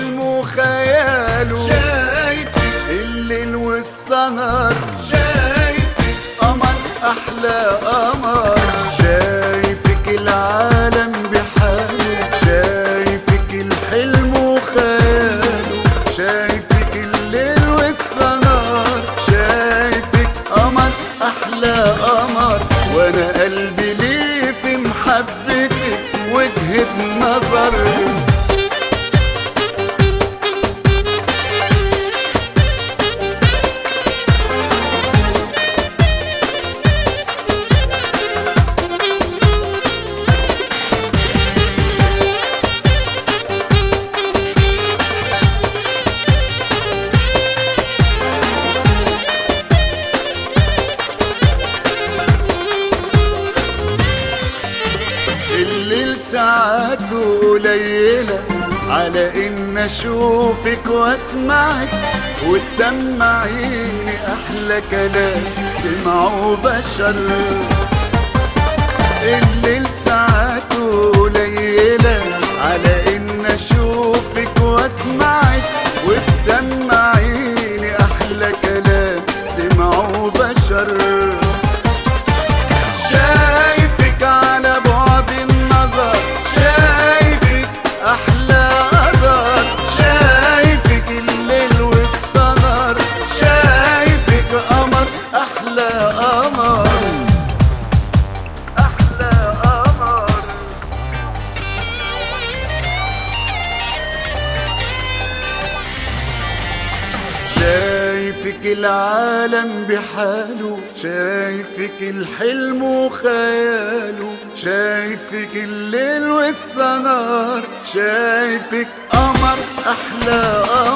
الحلم وخياله، شايفك الليل والسهر، شايفك قمر أحلى قمر، شايفك العالم بحاله، شايفك الحلم وخياله، شايفك الليل والسهر، شايفك قمر أحلى قمر. وأنا قلبي ليه في محبتك وجهة نظر. الليل ساعاته قليلة على إن أشوفك وأسمعك وتسمعيني أحلى كلام سمعوا بشر. الليل ساعاته قليلة على إن أشوفك وأسمعك وتسمعيني أحلى كلام سمعوا بشر. شايفك على بعد النظر، شايفك أحلى قدر، شايفك الليل والسهر، شايفك قمر أحلى قمر، أحلى قمر. شايفك العالم بحاله، شايفك الحلم وخياله، شايفك الليل والسهر، شايفك قمر أحلى قمر.